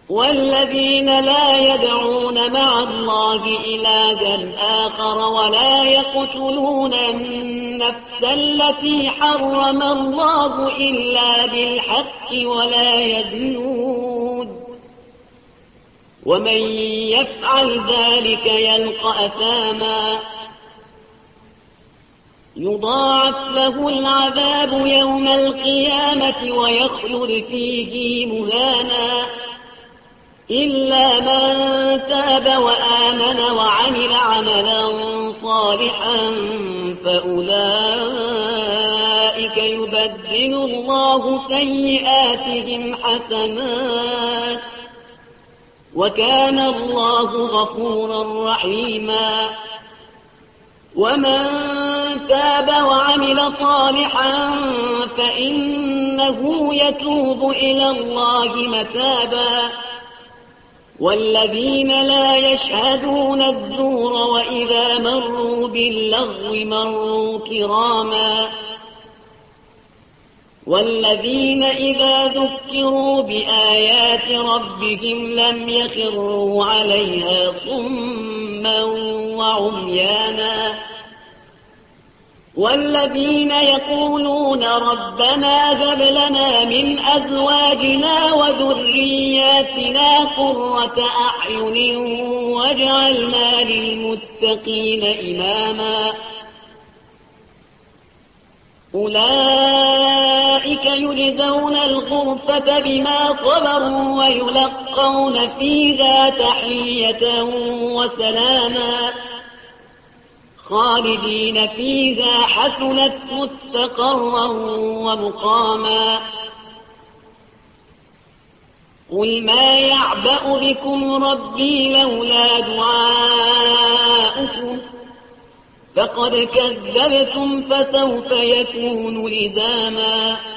والذين لا يدعون مع الله إلها آخر ولا يقتلون النفس التي حرم الله إلا بالحق ولا يزنون ومن يفعل ذلك يلقى أثاما يضاعف له العذاب يوم القيامة ويخلد فيه مهانا إلا من تاب وآمن وعمل عملا صالحا فأولئك يبدل الله سيئاتهم حسنات وكان الله غفورا رحيما ومن تاب وعمل صالحا فإنه يتوب إلى الله متابا والذين لا يشهدون الزور وإذا مروا باللغو مروا كراما والذين إذا ذكروا بآيات ربهم لم يخروا عليها صما وعميانا والذين يقولون ربنا هب لنا من أزواجنا وذرياتنا قرة أعين واجعلنا للمتقين إماما أولئك يجزون الغرفة بما صبروا ويلقون فيها تحية وسلاما خالدين فيها حسنت مستقرا ومقاما قل ما يعبأ بكم ربي لولا دعاؤكم فقد كذبتم فسوف يكون لزاما